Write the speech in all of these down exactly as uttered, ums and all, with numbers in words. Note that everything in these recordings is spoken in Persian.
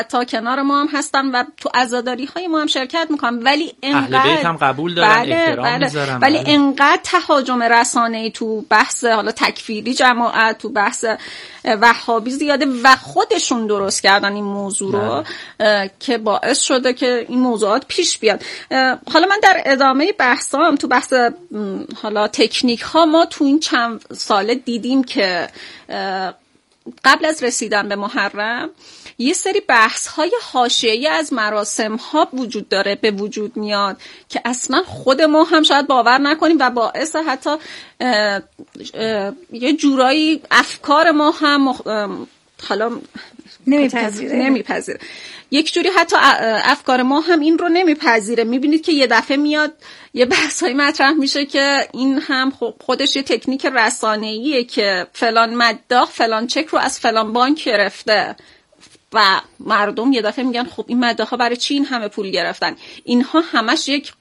تا کنار ما هم هستن و تو عزاداری های ما هم شرکت میکنن، ولی انقدر اهل بیت هم قبول دارن، بله احترام بله میذارن، ولی بله. انقدر تهاجم رسانه‌ای تو بحث حالا تکفیری جماعت، تو بحث وهابی زیاده و خودشون درست کردن این موضوع رو که باعث شده که این موضوعات پیش بیاد. حالا من در ادامه بحثام تو بحث حالا تکنیک ها، ما تو این چند ساله دیدیم که قبل از رسیدن به محرم یه سری بحث های حاشیه‌ای از مراسم ها وجود داره، به وجود میاد که اصلا خود ما هم شاید باور نکنیم و باعث حتی اه اه یه جورایی افکار ما هم حالا نمیپذیره نمیپذیره یک جوری حتی افکار ما هم این رو نمیپذیره. میبینید که یه دفعه میاد یه بحثایی مطرح میشه که این هم خودش یه تکنیک رسانه‌ایه که فلان مداح فلان چک رو از فلان بانک گرفته و مردم یه دفعه میگن خب این مداح‌ها برای چی این همه پول گرفتن. اینها همش یک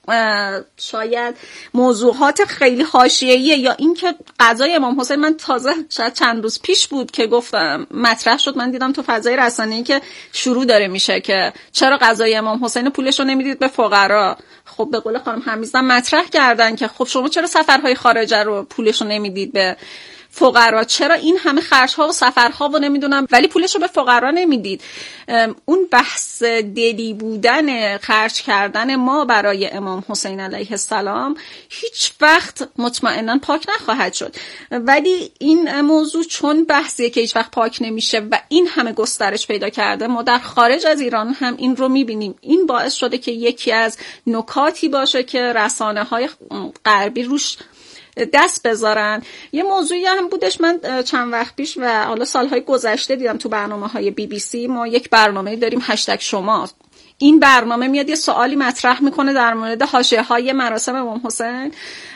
شاید موضوعات خیلی حاشیه‌ایه. یا این که قضای امام حسین، من تازه شاید چند روز پیش بود که گفتم مطرح شد، من دیدم تو فضای رسانه‌ای که شروع داره میشه که چرا قضای امام حسین پولش رو نمیدید به فقرا. خب به قول خانم حمیزه مطرح کردن که خب شما چرا سفرهای خارجه رو پولش رو نمیدید به فقرا، چرا این همه خرج‌ها و سفرها و نمیدونم ولی پولش رو به فقرا نمیدید. اون بحث دلی بودن خرج کردن ما برای امام حسین علیه السلام هیچ وقت مطمئنا پاک نخواهد شد، ولی این موضوع چون بحثیه که هیچ وقت پاک نمیشه و این همه گسترش پیدا کرده، ما در خارج از ایران هم این رو میبینیم. این باعث شده که یکی از نکاتی باشه که رسانه‌های غربی روش دست بذارن. یه موضوعی هم بودش، من چند وقت پیش و حالا سالهای گذشته دیدم تو برنامه‌های بی بی سی، ما یک برنامه داریم هشتگ شما. این برنامه میاد یه سوالی مطرح میکنه در مورد حاشیه‌های مراسم امام حسین،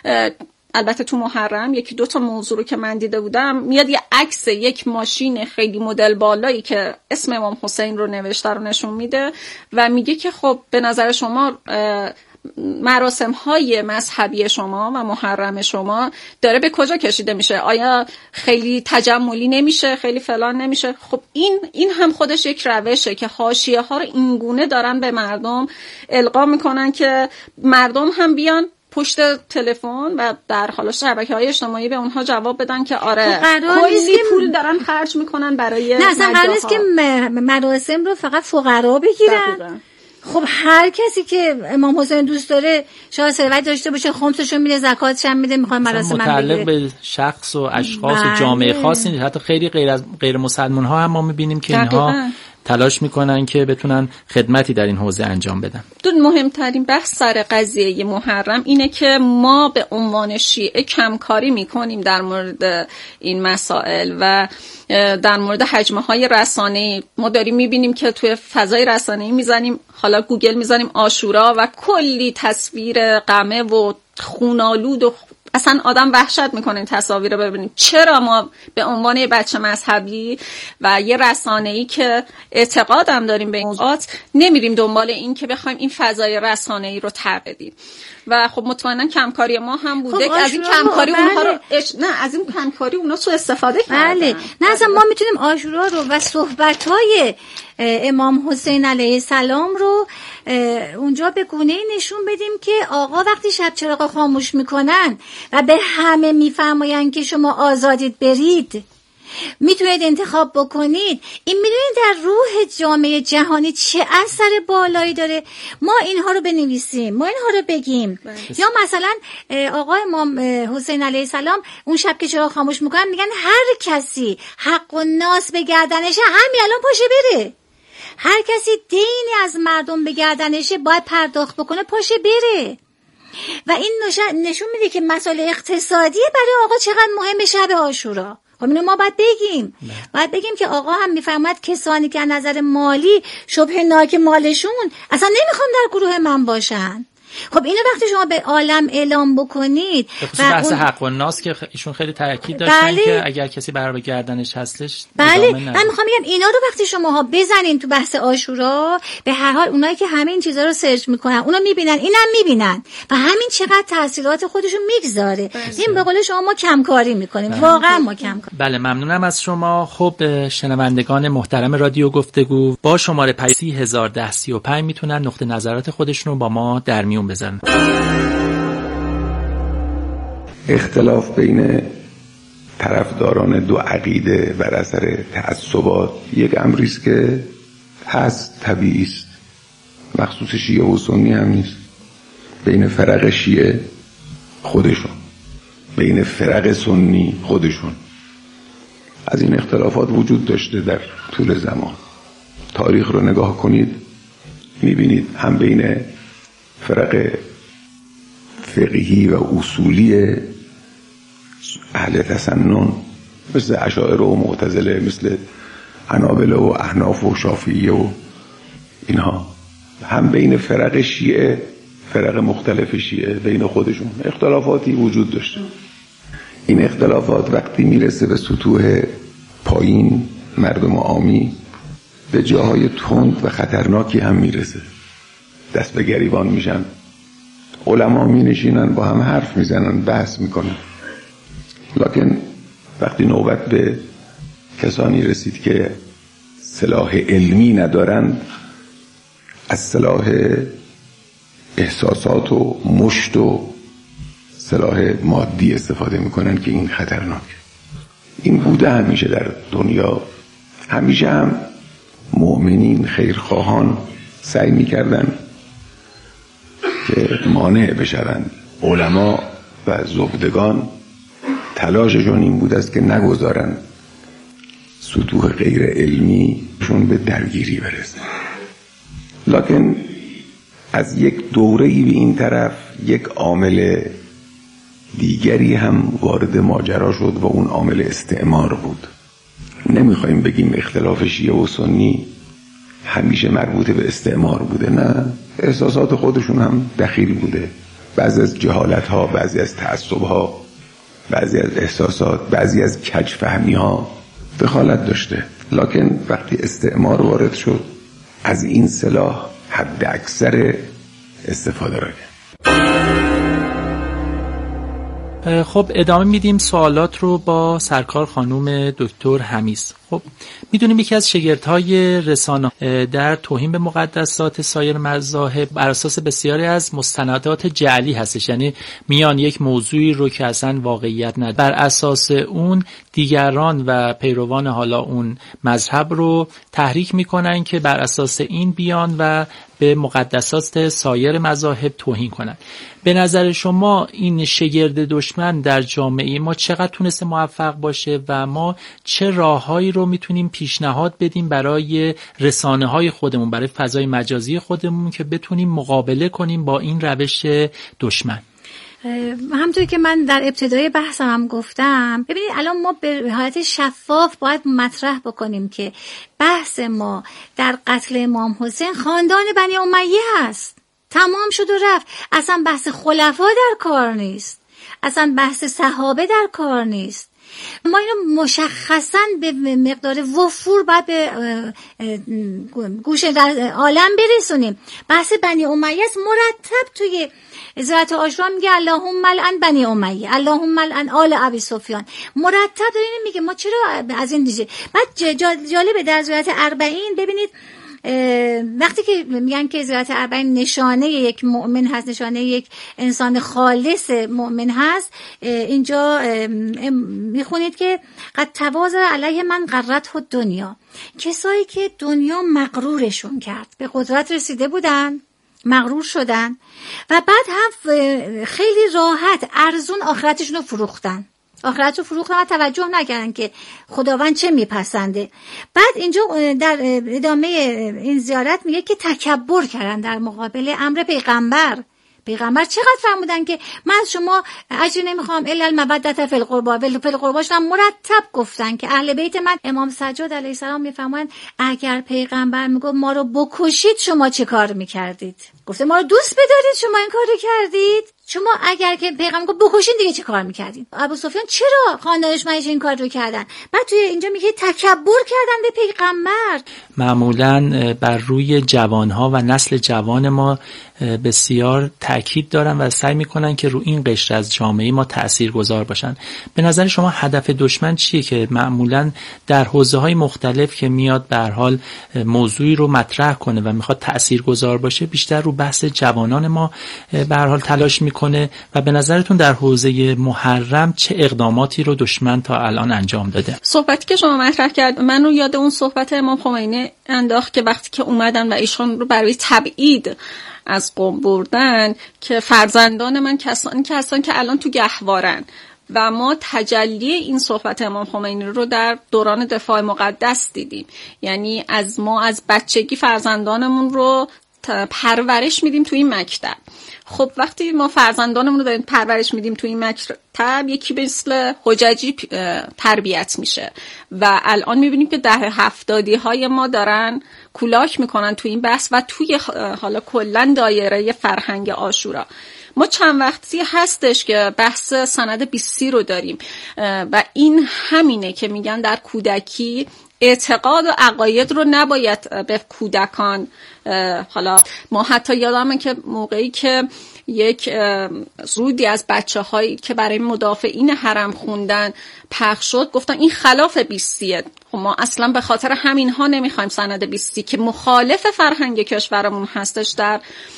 البته تو محرم. یکی دو تا موضوع رو که من دیده بودم، میاد یه عکس یک ماشین خیلی مدل بالایی که اسم امام حسین رو نوشته رو نشون میده و میگه که خب به نظر شما مراسم های مذهبی شما و محرم شما داره به کجا کشیده میشه؟ آیا خیلی تجملی نمیشه؟ خیلی فلان نمیشه؟ خب این این هم خودش یک روشه که حاشیه ها رو اینگونه دارن به مردم القا میکنن که مردم هم بیان پشت تلفن و در حالا شبکه‌های اجتماعی به اونها جواب بدن که آره کلی پول دارن خرج میکنن برای نه اصلا قرار نیست که مراسم رو فقط فقرا بگیرن. دقیقا. خب هر کسی که امام حسین دوست داره شاید ثروت داشته باشه، خمسشو میده، زکاتش هم میده، میخواد مراسم هم بگیره. متعلق به شخص و اشخاص و جامعه خاصی نیست. حتی خیلی غیر از غیر مسلمان ها هم ما میبینیم که اینها تلاش میکنن که بتونن خدمتی در این حوزه انجام بدن. دو مهمترین بحث سر قضیه محرم اینه که ما به عنوان شیعه کمکاری میکنیم در مورد این مسائل و در مورد حجمه های رسانه‌ای. ما داریم میبینیم که توی فضای رسانه‌ای میزنیم، حالا گوگل میزنیم عاشورا و کلی تصویر قمه و خونالود و اصلا آدم وحشت میکنه این تصاویر رو ببینیم. چرا ما به عنوان یه بچه مذهبی و یه رسانه‌ای که اعتقادم داریم به این موضوعات نمیریم دنبال این که بخوایم این فضای رسانه‌ای رو تغییر بدیم؟ و خب مطمئنا کمکاری ما هم بوده. خب از این کمکاری بله. اونها رو اش... نه از این کمکاری اونا سوء استفاده کردن. بله. نه اصلا ما میتونیم عاشورا رو و صحبت‌های امام حسین علیه السلام رو اونجا به گونه‌ای نشون بدیم که آقا وقتی شب چراغ خاموش میکنن و به همه میفرماین که شما آزادید برید، میتونید انتخاب بکنید، این میدونید در روح جامعه جهانی چه اثر بالایی داره. ما اینها رو بنویسیم، ما اینها رو بگیم. بس. یا مثلا آقا امام حسین علیه السلام اون شب که چراغ خاموش میکنن میگن هر کسی حق و ناس به گردنشه همین الان پاشه بره. هر کسی دینی از مردم به گردنشه باید پرداخت بکنه پاشه بره. و این نشون میده که مسائل اقتصادی برای آقا چقدر مهمه شب عاشورا. خب اینو ما باید بگیم. نه. باید بگیم که آقا هم میفرماید کسانی که از نظر مالی شبه ناک مالشون اصلا نمیخوام در گروه من باشن. خب اینو وقتی شما به عالم اعلام بکنید و بحث اون... حق و ناس که ایشون خیلی تاکید داشتن بله. که اگر کسی بر گردنش هستش بله من میخوام بگم اینا رو وقتی شماها بزنین تو بحث عاشورا، به هر حال اونایی که همین چیزا رو سرچ میکنن اونا میبینن، اینم میبینن و همین چقدر تاثیرات خودشون میگذاره. این به قول شما ما کمکاری میکنیم، واقعا ما کمکاری. بله ممنونم از شما. خب شنوندگان محترم رادیو گفتگو با شماره سی هزار ده سی و پنج میتونن نقطه نظرات خودشون رو با ما در میون بذارن. اختلاف بین طرفداران دو عقیده بر اثر تعصبات یک امری است که هست، طبیعی است، مخصوص شیعه و سنی هم نیست. بین فرق شیعه خودشون، بین فرق سنی خودشون، از این اختلافات وجود داشته در طول زمان. تاریخ رو نگاه کنید میبینید هم بین فرق فقهی و اصولی اهل تسنن مثل اشاعره و معتزله، مثل حنابلة و احناف و شافعیه و اینها، هم بین فرق شیعه، فرق مختلف شیعه بین خودشون اختلافاتی وجود داشته. این اختلافات وقتی میرسه به سطوح پایین، مردم عامی، به جاهای تند و خطرناکی هم میرسه. دست به گریبان میشن، علما می نشینن با هم حرف میزنن، بحث میکنن. لکن وقتی نوبت به کسانی رسید که سلاح علمی ندارند، از سلاح احساسات و مشت و سلاح مادی استفاده میکنن که این خطرناک. این بوده همیشه در دنیا. همیشه هم مؤمنین خیرخواهان سعی میکردن که مانع بشوند. علما و زبدگان تلاششون این بود است که نگذارن سطوح غیر علمی شون به درگیری برسه. لکن از یک دوره‌ای به این طرف یک عامل دیگری هم وارد ماجرا شد و اون عامل استعمار بود. نمیخوایم بگیم اختلاف شیعه و سنی همیشه مربوط به استعمار بوده، نه، احساسات خودشون هم دخیل بوده. بعضی از جهالت ها، بعضی از تعصب ها، بعضی از احساسات، بعضی از کج فهمی ها دخالت داشته. لکن وقتی استعمار وارد شد، از این سلاح حد اکثر استفاده را کرد. خب ادامه میدیم سوالات رو با سرکار خانم دکتر حمیس. خب میدونیم یکی از شگردهای رسانه در توهین به مقدسات سایر مذاهب بر اساس بسیاری از مستندات جعلی هستش، یعنی میان یک موضوعی رو که اصلا واقعیت نداره، بر اساس اون دیگران و پیروان حالا اون مذهب رو تحریک میکنن که بر اساس این بیان و به مقدسات سایر مذاهب توهین کنن. به نظر شما این شگرد دشمن در جامعه ما چقدر تونسته موفق باشه و ما چه راههایی رو میتونیم پیشنهاد بدیم برای رسانه های خودمون، برای فضای مجازی خودمون که بتونیم مقابله کنیم با این روش دشمن؟ همونطور که من در ابتدای بحثم هم گفتم، ببینید الان ما به حالت شفاف باید مطرح بکنیم که بحث ما در قتل امام حسین خاندان بنی امیه هست. تمام شد و رفت. اصلا بحث خلفا در کار نیست، اصلا بحث صحابه در کار نیست. ما اینو مشخصاً به مقدار وفور باید به گوش عالم برسونیم. بحث بنی امیه است. مرتب توی زیارت عاشورا میگه اللهم لعن بنی امیه، اللهم لعن آل ابی سفیان. مرتب داره میگه. ما چرا از این دیگه؟ بعد جالبه در زیارت اربعین ببینید وقتی که میگن که زیارت اربعین نشانه یک مؤمن هست، نشانه یک انسان خالص مؤمن هست، اینجا میخونید که قد تواضع علیه من غرته دنیا، کسایی که دنیا مغرورشون کرد، به قدرت رسیده بودن، مغرور شدن و بعد هم خیلی راحت ارزون آخرتشون رو فروختن. آخرت رو فروختن و توجه نکردن که خداوند چه میپسنده. بعد اینجا در ادامه این زیارت میگه که تکبر کردن در مقابل امر پیغمبر. پیغمبر چقدر فرمودن که من از شما اجری نمیخوام الا المودة فی القربى، و فی القرباش هم مرتب گفتن که اهل بیت من. امام سجاد علیه السلام میفرمایند اگر پیغمبر میگفت ما رو بکشید شما چه کار میکردید؟ گفته ما رو دوست بدارید شما این کارو کردید؟ شما اگر که پیغمبر گفت بکشین دیگه چه کار میکردید؟ ابو سفیان چرا خاندانش منش این کار رو کردن؟ بعد توی اینجا میگه تکبر کردن به پیغمبر. معمولاً بر روی جوانها و نسل جوان ما بسیار تاکید دارن و سعی میکنن که رو این قشر از جامعه ما تاثیرگذار باشن. به نظر شما هدف دشمن چیه که معمولاً در حوزه‌های مختلف که میاد به هر حال موضوعی رو مطرح کنه و میخواد تاثیرگذار باشه بیشتر رو بحث جوانان ما به هر حال تلاش میکنه؟ و به نظرتون در حوزه محرم چه اقداماتی رو دشمن تا الان انجام داده؟ صحبتی که شما مطرح کرد منو یاد اون صحبت امام خمینی انداخت که وقتی که اومدن و ایشون رو برای تبعید از قوم بردن که فرزندان من کسانی که هستن که الان تو گهوارن، و ما تجلی این صحبت امام خمینی رو در دوران دفاع مقدس دیدیم. یعنی از ما از بچگی فرزندانمون رو پرورش میدیم تو این مکتب. خب وقتی ما فرزندانمون رو داریم پرورش میدیم تو این مکتب، یکی مثل حججی تربیت میشه و الان میبینیم که دهه هفتادی های ما دارن کولاک میکنن تو این بحث و توی حالا کلن دایره فرهنگ عاشورا. ما چند وقتی هستش که بحث سند بیستی رو داریم و این همینه که میگن در کودکی اعتقاد و عقاید رو نباید به کودکان، حالا ما حتی یادمه که موقعی که یک رودی از بچه هایی که برای مدافعین حرم خوندن پخش شد گفتن این خلاف بیستیه. خب ما اصلا به خاطر همین ها نمیخوایم سند بیستی که مخالف فرهنگ کشورمون هستش در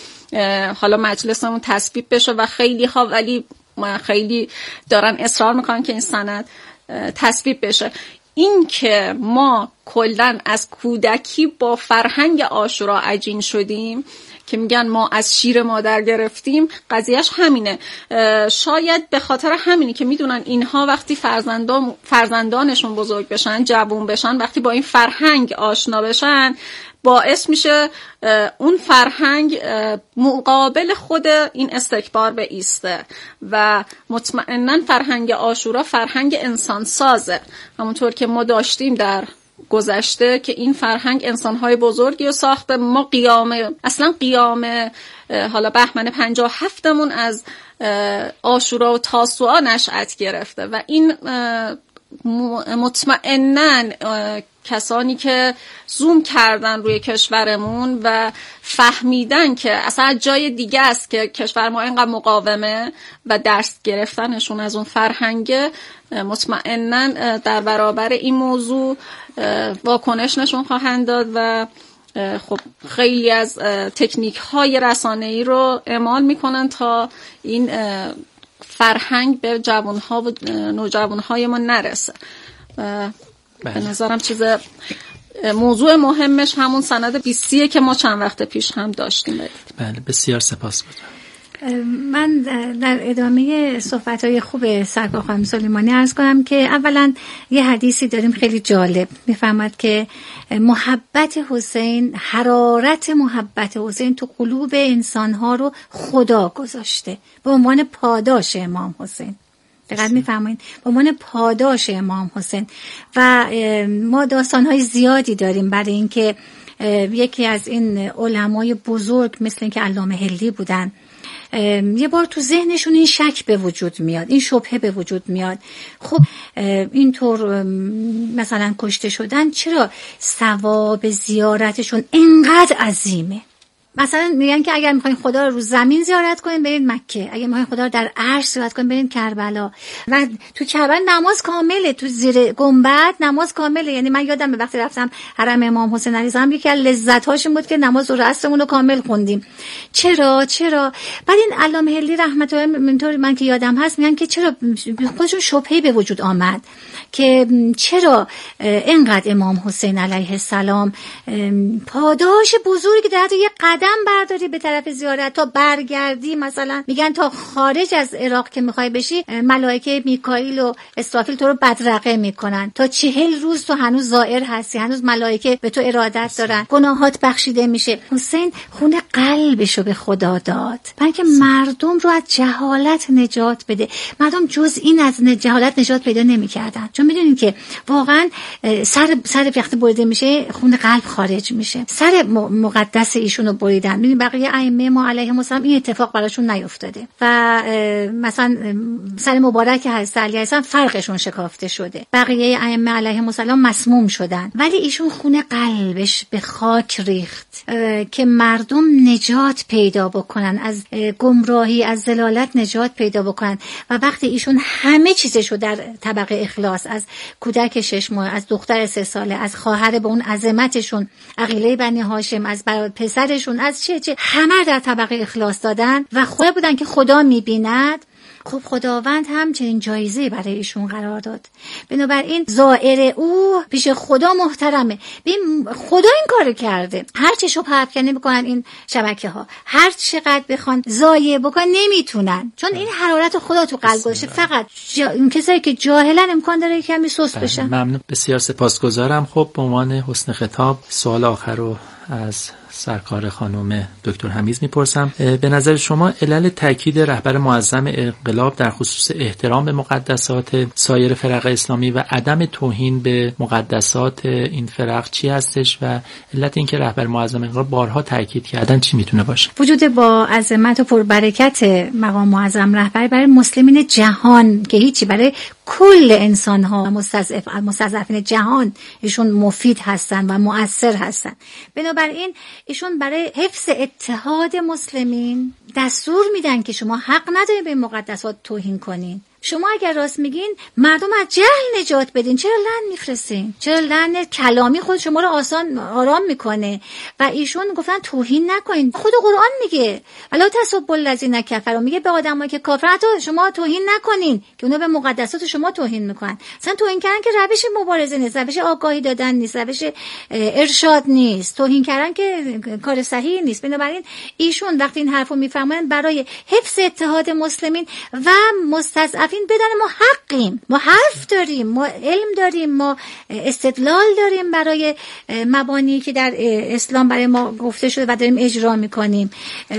حالا مجلسمون تصویب بشه و خیلی ها ولی خیلی دارن اصرار میکنن که این سند تصویب بشه. این که ما کلن از کودکی با فرهنگ عاشورا عجین شدیم که میگن ما از شیر مادر گرفتیم، قضیهش همینه. شاید به خاطر همینی که میدونن اینها وقتی فرزندان فرزندانشون بزرگ بشن، جوون بشن، وقتی با این فرهنگ آشنا بشن، باعث میشه اون فرهنگ مقابل خود این استکبار به ایسته و مطمئناً فرهنگ عاشورا فرهنگ انسان سازه، همونطور که ما داشتیم در گذشته که این فرهنگ انسانهای بزرگی رو ساخته. ما قیام اصلا قیام حالا بهمن پنجاه و هفتمون از عاشورا و تاسوعا نشأت گرفته و این مطمئناً کسانی که زوم کردن روی کشورمون و فهمیدن که اصلا جای دیگه است که کشور ما اینقدر مقاومه و درس گرفتنشون از اون فرهنگه، مطمئناً در برابر این موضوع واکنش نشون خواهند داد و خب خیلی از تکنیک های رسانه‌ای رو اعمال میکنن تا این فرهنگ به جوانها و نوجوانهای ما نرسه. به نظرم چیز موضوع مهمش همون سند بیستیه که ما چند وقت پیش هم داشتیم. بله بسیار سپاسگزارم. من در ادامه صحبت‌های خوب سرکار خانم سلیمانی عرض کنم که اولا یه حدیثی داریم خیلی جالب، میفهمد که محبت حسین، حرارت محبت حسین تو قلوب انسان‌ها رو خدا گذاشته به عنوان پاداش امام حسین. دقیق میفهمین؟ به عنوان پاداش امام حسین. و ما داستان‌های زیادی داریم برای اینکه یکی از این علمای بزرگ مثل اینکه علامه هلی بودن، یه بار تو ذهنشون این شک به وجود میاد، این شبهه به وجود میاد، خب اینطور مثلا کشته شدن، چرا ثواب زیارتشون اینقدر عظیمه؟ مثلا میگن که اگر میخواین خدا رو رو زمین زیارت کنین برید مکه، اگر میخواین خدا رو در عرش زیارت کنین برید کربلا. و تو کربلا نماز کامله، تو زیر گنبد نماز کامله. یعنی من یادم به وقتی رفتم حرم امام حسین علیه السلام یکی از لذت‌هاش این بود که نماز و رسمون رو کامل خوندیم. چرا چرا بعد این علامه هلی رحمت الله منطوری من که یادم هست میگن که چرا خودشون شبهه به وجود آمد که چرا اینقدر امام حسین علیه السلام پاداش بزرگی در یه قدم قدم برداری به طرف زیارت تا برگردی، مثلا میگن تا خارج از عراق که میخوای بشی ملائکه میکائیل و اسرافیل تو رو بدرقه میکنن، تا چهل روز تو هنوز زائر هستی، هنوز ملائکه به تو ارادت دارن، گناهات بخشیده میشه. حسین خون قلبشو به خدا داد برای که مردم رو از جهالت نجات بده. مردم جز این از جهالت نجات پیدا نمیکردن، چون میدونین که واقعا سر سر وقتی بریده میشه خون قلب خارج میشه. سر مقدس ایشونو بریدن. ببین بقیه ائمه ما علیهم السلام این اتفاق براشون نیفتاده و مثلا سر مبارک حضرت علی اصلا فرقشون شکافته شده. بقیه ائمه علیهم السلام مسموم شدن، ولی ایشون خون قلبش به خاک ریخت که مردم نجات پیدا بکنن، از گمراهی از ضلالت نجات پیدا بکنن. و وقتی ایشون همه چیزشو در طبقه اخلاص، از کودک شش ماه، از دختر سه ساله، از خواهر به اون عظمتشون عقیله بنی هاشم، از پسرشون، از چه چه همه در طبقه اخلاص دادن و خود بودن که خدا میبیند. خب خداوند هم چنین جایزه برای ایشون قرار داد. بنابراین زائر او پیش خدا محترمه. ببین خدا این کارو کرده. هر چه شو پرافکنی بکنن این شبکه ها، هر چقدر بخوان ضایع بکنن نمیتونن، چون این حرارت خدا تو قلب گذاشته. فقط جا... این کسایی که جاهلن امکان داره کمی سست بشن. ممنون، بسیار سپاسگزارم. خب به عنوان حسن خطاب سوال آخر رو از سرکار خانم دکتر حمیز میپرسم. به نظر شما علل تاکید رهبر معظم انقلاب در خصوص احترام به مقدسات سایر فرق اسلامی و عدم توهین به مقدسات این فرق چی هستش و علت اینکه رهبر معظم انقلاب بارها تاکید کردن چی میتونه باشه؟ وجود با عظمت و پربرکت مقام معظم رهبر برای مسلمین جهان که هیچی، برای کل انسان ها مستضعف مستضعفین جهان ایشون مفید هستن و مؤثر هستن. بنابراین ایشون برای حفظ اتحاد مسلمین دستور میدن که شما حق ندارید به مقدسات توهین کنین. شما اگر راست میگین مردم از جهل نجات بدین، چرا لعن میفرستین؟ چرا لعن کلامی خود شما رو آسان آرام میکنه؟ و ایشون گفتن توهین نکنین. خود قرآن میگه الا تسبوا الذین کفروا، میگه به آدمایی که کافرن تو شما توهین نکنین که اونا به مقدسات شما توهین میکنن. مثلا توهین کردن که روش مبارزه نیست، روش آگاهی دادن نیست، روش ارشاد نیست. توهین کردن که کار صحیح نیست. بنابراین ایشون وقتی این حرفو میفهمن برای حفظ اتحاد مسلمین و مستضعفین بدن ما حقیم، ما حرف داریم، ما علم داریم، ما استدلال داریم برای مبانی که در اسلام برای ما گفته شده و داریم اجرا میکنیم.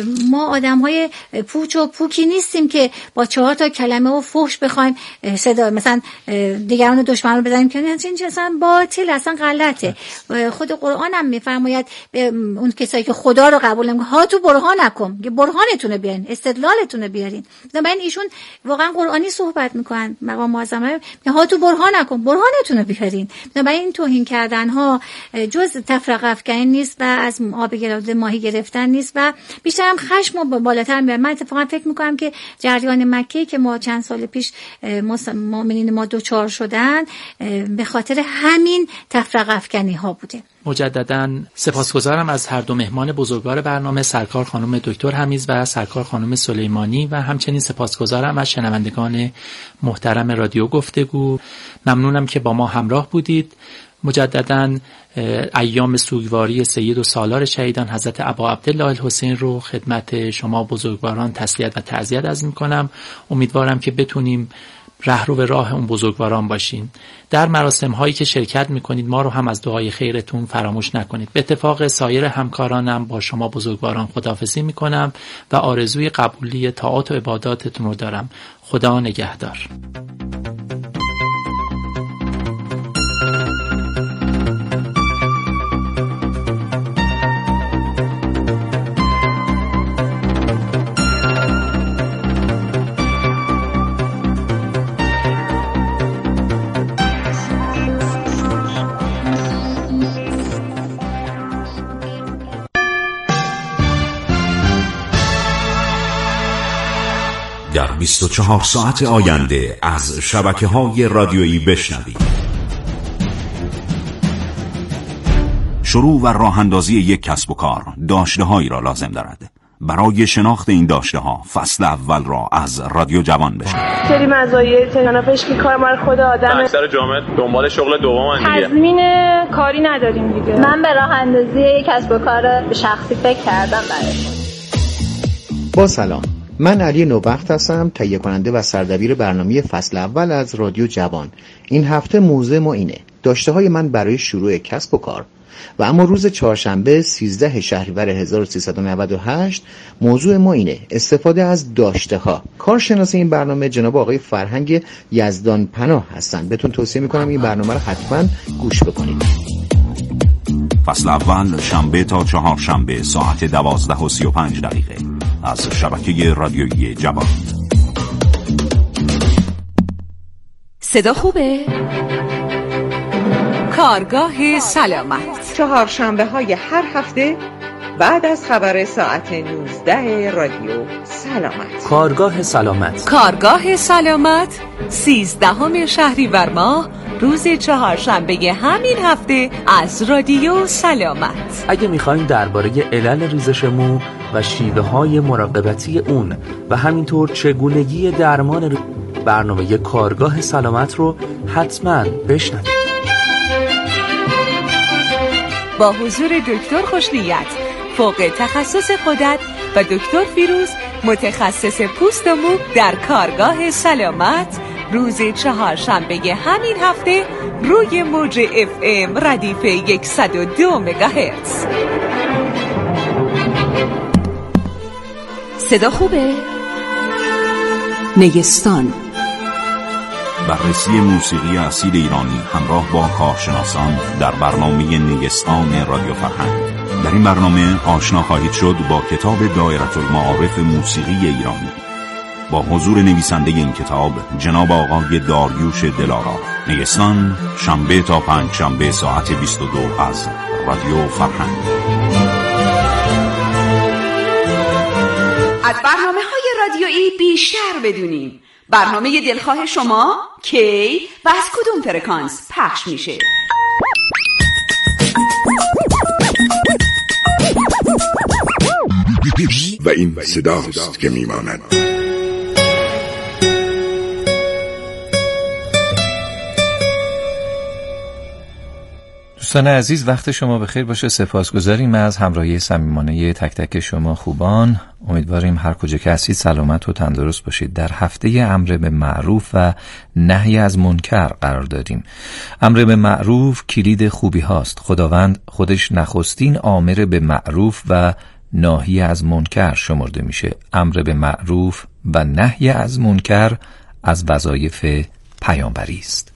ما آدم‌های پوچ و پوکی نیستیم که با چهار تا کلمه و فحش بخوایم صدا مثلا دیگران دشمن رو بزنیم که این چیز اصلا باطل، اصلا غلطه. خود قرآن هم میفرماید اون کسایی که خدا رو قبول نمیکنن ها تو برهان نکن، که برهانتون رو بیارین، استدلالتون رو بیارین. بنابراین ایشون واقعا قرآنی صحبت میکنن. مقام معظم ها تو برهان نکن، برهانتون رو بیارین. بنابراین این توهین کردن ها جز تفرقه افکنی نیست و از آب گرفته ماهی گرفتن نیست و بیشتر هم خشم و بالاتر میبره. من اتفاقا فکر میکنم که جریان مکی که ما چند سال پیش مؤمنین ما دوچار شدن به خاطر همین تفرقه افکنی ها بوده. مجدداً سپاسگزارم از هر دو مهمان بزرگوار برنامه، سرکار خانم دکتر حمیز و سرکار خانم سلیمانی، و همچنین سپاسگزارم از شنوندگان محترم رادیو گفتگو. ممنونم که با ما همراه بودید. مجدداً ایام سوگواری سید و سالار شهیدان حضرت ابا عبدالله الحسین رو خدمت شما بزرگواران تسلیت و تعزیت عرض می‌کنم. امیدوارم که بتونیم رهرو به راه اون بزرگواران باشین. در مراسم هایی که شرکت میکنید ما رو هم از دعای خیرتون فراموش نکنید. به اتفاق سایر همکارانم با شما بزرگواران خداحافظی میکنم و آرزوی قبولی طاعات و عباداتتون رو دارم. خدا نگهدار. در بیست و چهار ساعت آینده از شبکه‌های رادیویی بشنوید. شروع و راه اندازی یک کسب و کار داشته‌هایی را لازم دارد. برای شناخت این داشته ها فصل اول را از رادیو جوان بشنوید. سری مزایای تنفش که کار مال خود آدمه. اکثر جامعه دنبال شغل دومن دیگه. تضمین کاری نداریم دیگه. من به راه اندازی کسب و کار شخصی فکر کردم برای. با سلام، من علی نوبخت هستم، تهیه کننده و سردبیر برنامه فصل اول از رادیو جوان. این هفته موضوع ما اینه: داشته های من برای شروع کسب و کار. و اما روز چهارشنبه سیزده شهریور هزار و سیصد و نود و هشت موضوع ما اینه: استفاده از داشته ها. کارشناس این برنامه جناب آقای فرهنگ یزدان پناه هستن. بهتون توصیه میکنم این برنامه رو حتما گوش بکنید. فصل اول شنبه تا چهارشنبه ساعت دوازده و سی و پنج دقیقه از شبکه رادیویی جوان. صدا خوبه؟ کارگاه سلامت، چهارشنبه های هر هفته بعد از خبر ساعت نوزده رادیو سلامت. کارگاه سلامت کارگاه سلامت سیزدهم شهریور ماه روز چهارشنبه همین هفته از رادیو سلامت. اگه میخواین درباره علل ریزش مو و شیوه های مراقبتی اون و همینطور چگونگی درمان، برنامه کارگاه سلامت رو حتما بشنوید. با حضور دکتر خوشنیت فوق تخصص خودت و دکتر فیروز متخصص پوست و مو در کارگاه سلامت روز چهارشنبه همین هفته روی موج اف ام ردیف صد و دو مگاهرتز. صدا خوبه؟ نیستان، بررسی موسیقی اصیل ایرانی همراه با کارشناسان در برنامه نیستان رادیو فرهنگ. در این برنامه آشنا خواهید شد با کتاب دایره المعارف موسیقی ایرانی با حضور نویسنده این کتاب جناب آقای داریوش دلارا. نیستان شنبه تا پنج شنبه ساعت بیست و دو از رادیو فرهنگ. از برنامه‌های رادیویی بیشتر بدونیم. برنامه دلخواه شما کی و از کدوم فرکانس پخش میشه؟ و این صداست که میماند. دوستان عزیز، وقت شما بخیر باشه. سپاسگزاریم از همراهی صمیمانه تک تک شما خوبان. امیدواریم هر کجا که هستید سلامت و تندرست باشید. در هفته امر به معروف و نهی از منکر قرار داریم. امر به معروف کلید خوبی هاست. خداوند خودش نخستین آمر به معروف و ناهی از منکر شمرده میشه. امر به معروف و نهی از منکر از وظایف پیامبری است.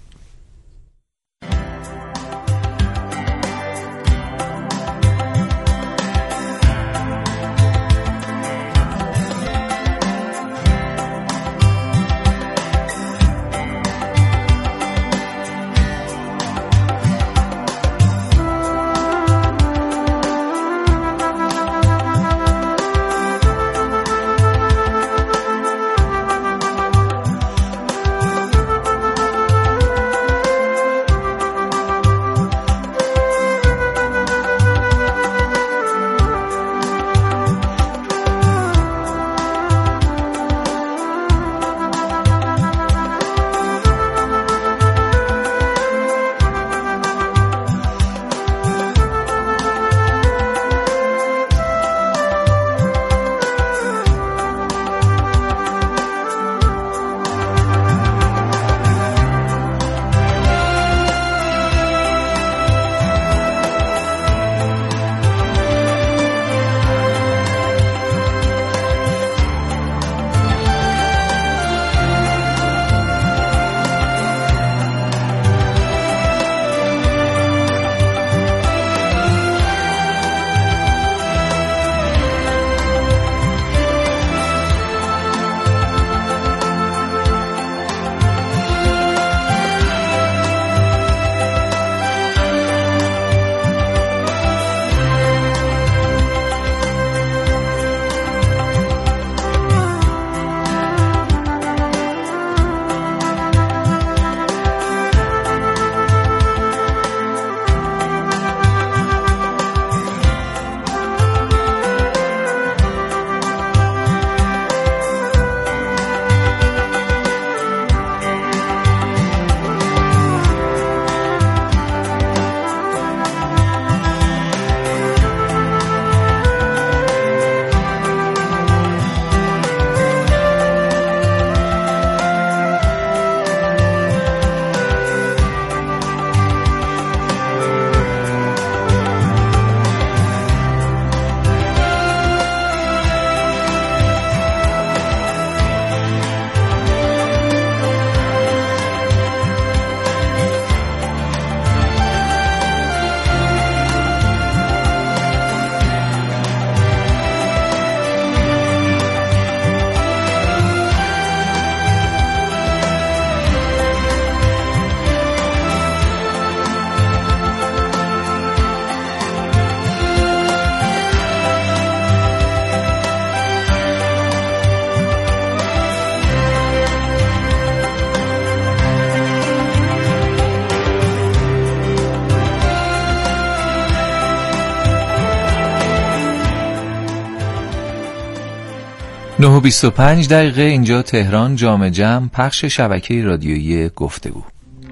نه و بیست و پنج دقیقه اینجا تهران، جام جم، پخش شبکه رادیویی گفتگو.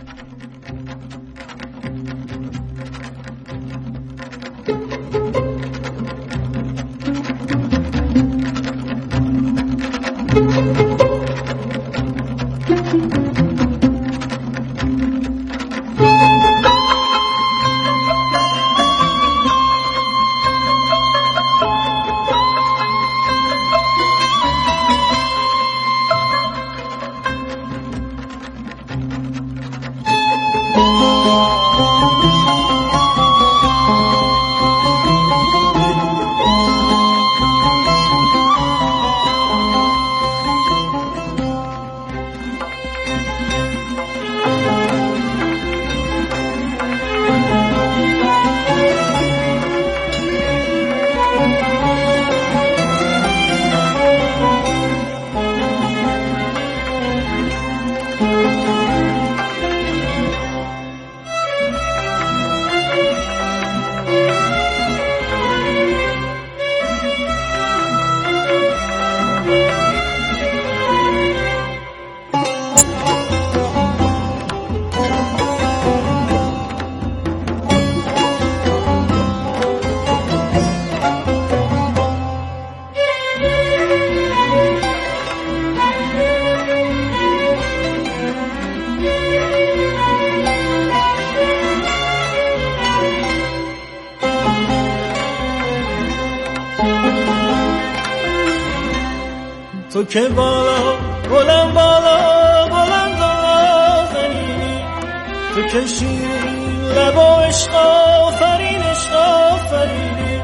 تو که بالا بلند بالا بلند نازنینی، تو که شیرین لب و عشق آفرین عشق آفرینی،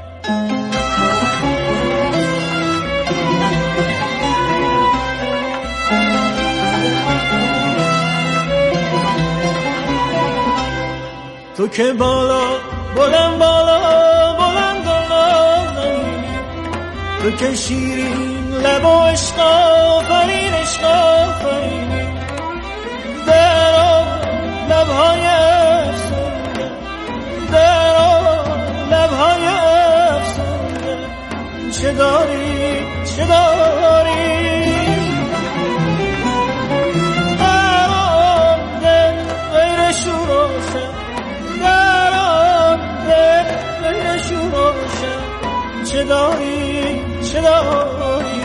تو که بالا بلند بالا بلند نازنینی، تو که شیرین لب و عشق آفرین عشق آفرینی، در لبهای افسونده، در لبهای افسونده، چه داری چه داری در آن دل غیر شور و شم، در آن دل غیر شور و شم، چه داری چه داری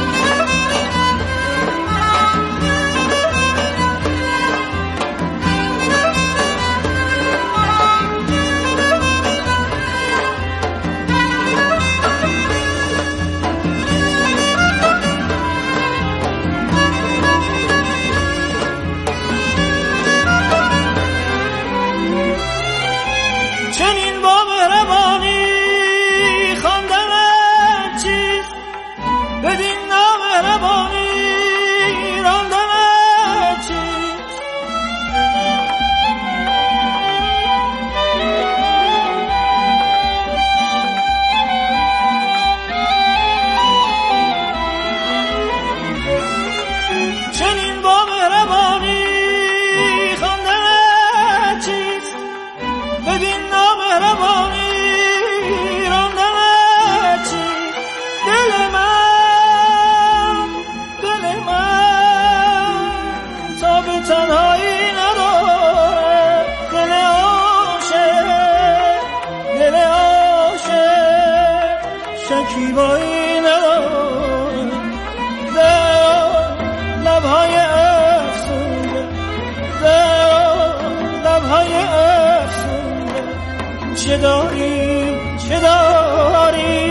چه داری چه داری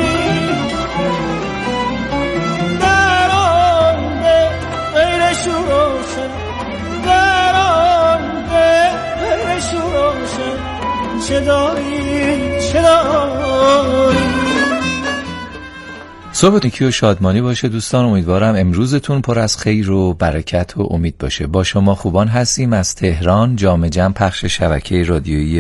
در آن ده غیر شور و شم، در آن ده غیر شور و شم، چه داری چه داری. صبح نیکی و شادمانی باشه دوستان. امیدوارم امروزتون پر از خیر و برکت و امید باشه. با شما خوبان هستیم از تهران، جام جم، پخش شبکه رادیویی